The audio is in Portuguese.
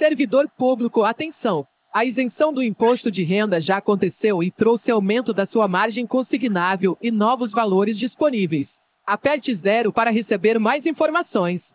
Servidor público, atenção! A isenção do imposto de renda já aconteceu e trouxe aumento da sua margem consignável e novos valores disponíveis. Aperte 0 para receber mais informações.